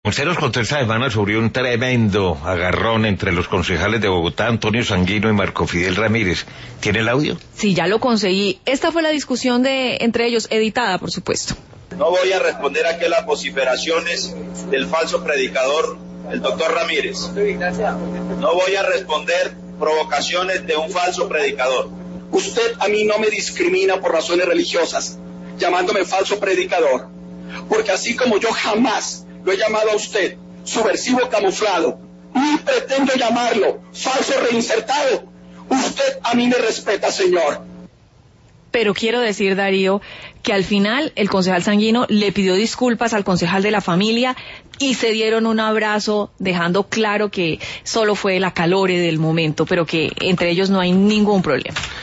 Ceros contra esta semana sobre un tremendo agarrón entre los concejales de Bogotá, Antonio Sanguino y Marco Fidel Ramírez. ¿Tiene el audio? Sí, ya lo conseguí. Esta fue la discusión entre ellos, editada, por supuesto. No voy a responder aquí a las vociferaciones del falso predicador, el doctor Ramírez. No voy a responder provocaciones de un falso predicador. Usted a mí no me discrimina por razones religiosas, llamándome falso predicador, porque así como yo jamás lo he llamado a usted subversivo camuflado, ni pretendo llamarlo falso reinsertado, usted a mí me respeta, señor. Pero quiero decir, Darío, que al final el concejal Sanguino le pidió disculpas al concejal de la familia y se dieron un abrazo, dejando claro que solo fue la calore del momento, pero que entre ellos no hay ningún problema.